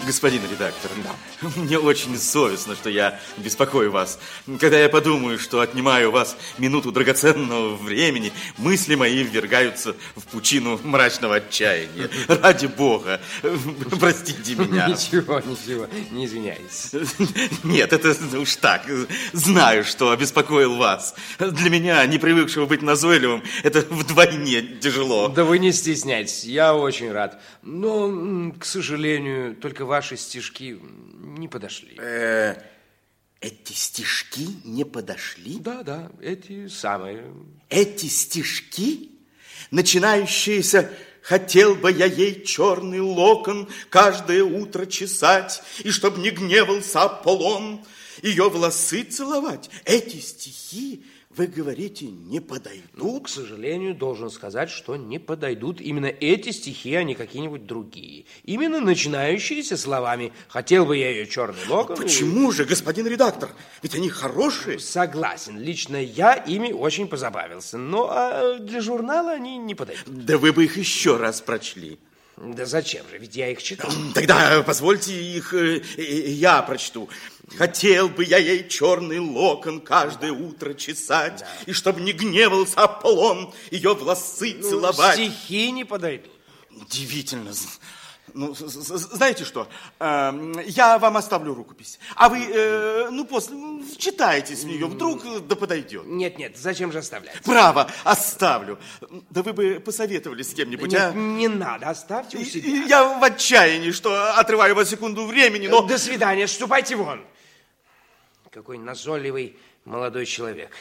Господин редактор, мне очень совестно, что я беспокою вас. Когда я подумаю, что отнимаю у вас минуту драгоценного времени, мысли мои ввергаются в пучину мрачного отчаяния. Ради Бога, простите меня. Ничего, не извиняйтесь. Нет, это уж так. Знаю, что обеспокоил вас. Для меня, не привыкшего быть назойливым, это вдвойне тяжело. Да вы не стесняйтесь, я очень рад. Но, к сожалению, только ваши стишки не подошли. Эти стишки не подошли? Да, эти самые. Эти стишки, начинающиеся: «Хотел бы я ей черный локон каждое утро чесать, и чтоб не гневался Аполлон, ее волосы целовать». Эти стихи, вы говорите, не подойдут? Ну, к сожалению, должен сказать, что не подойдут именно эти стихи, а не какие-нибудь другие. Именно начинающиеся словами «хотел бы я ее черный локон». Почему же, господин редактор? Ведь они хорошие. Согласен. Лично я ими очень позабавился. Но для журнала они не подойдут. Да вы бы их еще раз прочли. Да зачем же? Ведь я их читал. Тогда позвольте их я прочту. «Хотел бы я ей черный локон каждое утро чесать, и чтоб не гневался Аполлон, ее волосы целовать». Стихи не подойдут. Удивительно. Ну, знаете что, я вам оставлю рукопись, а вы, после, читайте с нее, вдруг да подойдет. Нет, зачем же оставлять? Право, оставлю. Да вы бы посоветовали с кем-нибудь, Нет, не надо, оставьте у себя. Я в отчаянии, что отрываю вас секунду времени, но... До свидания, ступайте вон. Какой назойливый молодой человек.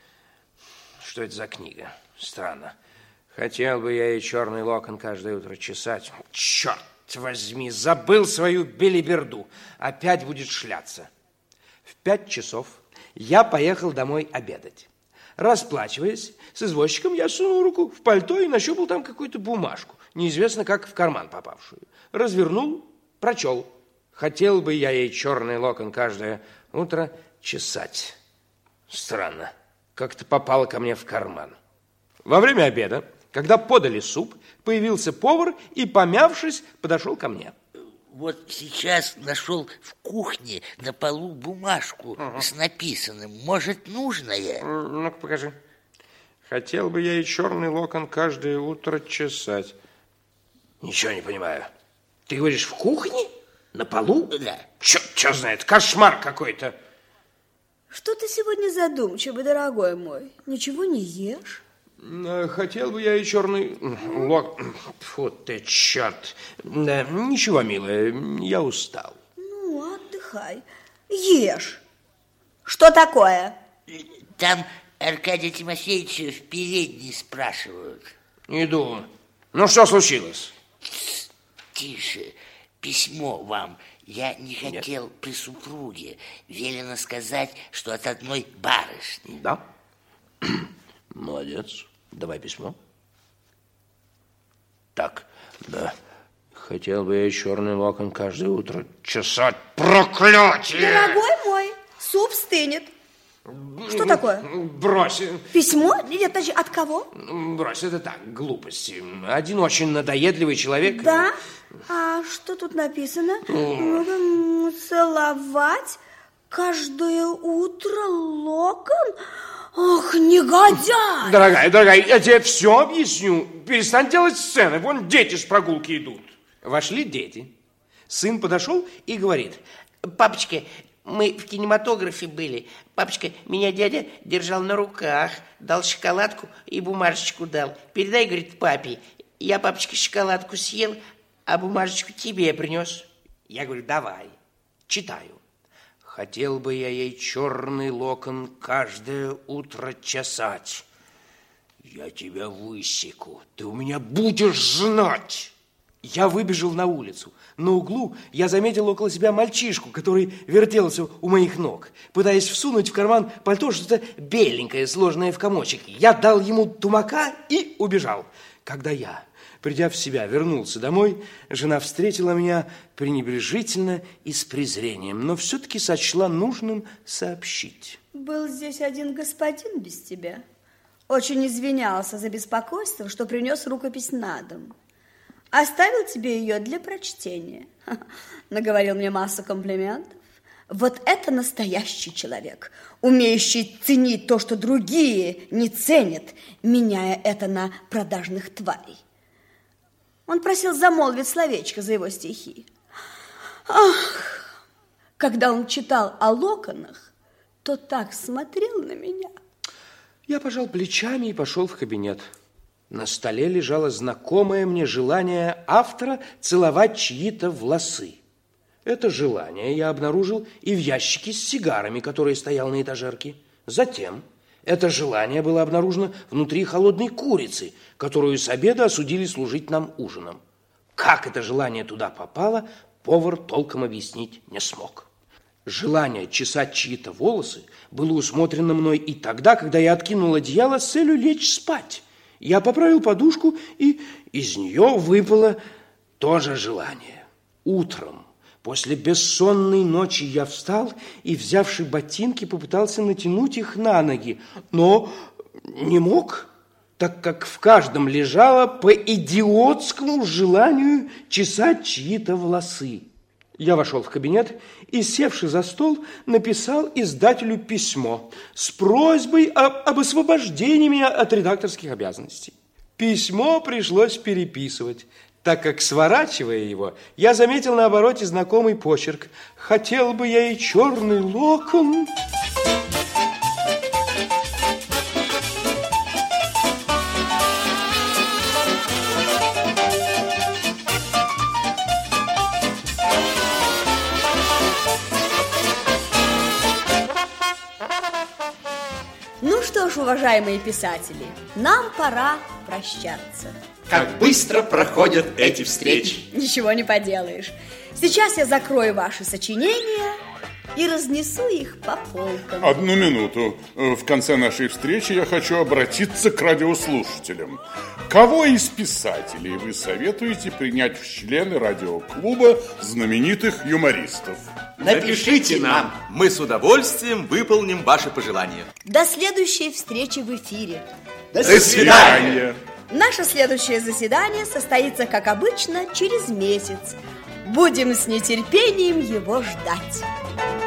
Что это за книга? Странно. Хотел бы я ей черный локон каждое утро чесать. Черт возьми, забыл свою белиберду. Опять будет шляться. В 5 часов я поехал домой обедать. Расплачиваясь с извозчиком, я сунул руку в пальто и нащупал там какую-то бумажку, неизвестно как в карман попавшую. Развернул, прочел. Хотел бы я ей черный локон каждое утро чесать. Странно, как-то попало ко мне в карман. Во время обеда, когда подали суп, появился повар и, помявшись, подошел ко мне. Вот сейчас нашел в кухне на полу бумажку с написанным. Может, нужное? Ну-ка, покажи. Хотел бы я и черный локон каждое утро чесать. Ничего не понимаю. Ты говоришь, в кухне? На полу? Да. Черт знает, кошмар какой-то. Что ты сегодня задумчивый, дорогой мой? Ничего не ешь? Хотел бы я и черный локон. Фу ты, черт. Да, ничего, милая, я устал. Ну, отдыхай. Ешь. Что такое? Там Аркадия Тимофеевича в передней спрашивают. Иду. Ну, что случилось? Тише. Письмо вам. Я не хотел при супруге. Велено сказать, что от одной барышни. Да? Молодец. Давай письмо. Так, да. Хотел бы я черный локон каждое утро чесать. Проклятие! Дорогой мой, суп стынет. Что такое? Брось. Письмо? Нет, подожди, от кого? Брось, это так, глупости. Один очень надоедливый человек. Да? А что тут написано? Целовать каждое утро локон? Ах, негодяй! Дорогая, я тебе все объясню. Перестань делать сцены. Вон дети с прогулки идут. Вошли дети. Сын подошел и говорит: папочка, мы в кинематографе были. Папочка, меня дядя держал на руках, дал шоколадку и бумажечку дал. Передай, говорит, папе. Я, папочка, шоколадку съел, а бумажечку тебе принес. Я говорю, давай, читаю. Хотел бы я ей черный локон каждое утро чесать. Я тебя высеку, ты у меня будешь знать. Я выбежал на улицу. На углу я заметил около себя мальчишку, который вертелся у моих ног, пытаясь всунуть в карман пальто что-то беленькое, сложное в комочек. Я дал ему тумака и убежал. Когда я, придя в себя, вернулся домой, жена встретила меня пренебрежительно и с презрением, но все-таки сочла нужным сообщить. Был здесь один господин без тебя. Очень извинялся за беспокойство, что принес рукопись на дом. Оставил тебе ее для прочтения. Наговорил мне массу комплиментов. Вот это настоящий человек, умеющий ценить то, что другие не ценят, меняя это на продажных тварей. Он просил замолвить словечко за его стихи. Ах, когда он читал о локонах, то так смотрел на меня. Я пожал плечами и пошел в кабинет. На столе лежало знакомое мне желание автора целовать чьи-то волосы. Это желание я обнаружил и в ящике с сигарами, который стоял на этажерке. Затем это желание было обнаружено внутри холодной курицы, которую с обеда осудили служить нам ужином. Как это желание туда попало, повар толком объяснить не смог. Желание чесать чьи-то волосы было усмотрено мной и тогда, когда я откинул одеяло с целью лечь спать. Я поправил подушку, и из нее выпало то же желание. Утром, после бессонной ночи, я встал и, взявши ботинки, попытался натянуть их на ноги, но не мог, так как в каждом лежало по идиотскому желанию чесать чьи-то волосы. Я вошел в кабинет и, севши за стол, написал издателю письмо с просьбой об освобождении меня от редакторских обязанностей. Письмо пришлось переписывать, так как, сворачивая его, я заметил на обороте знакомый почерк. Хотел бы я и черный локон. Ну что ж, уважаемые писатели, нам пора прощаться. Как быстро проходят эти встречи. Ничего не поделаешь. Сейчас я закрою ваши сочинения и разнесу их по полкам. Одну минуту. В конце нашей встречи я хочу обратиться к радиослушателям. Кого из писателей вы советуете принять в члены радиоклуба знаменитых юмористов? Напишите нам. Мы с удовольствием выполним ваши пожелания. До следующей встречи в эфире. До свидания. Наше следующее заседание состоится, как обычно, через месяц. Будем с нетерпением его ждать.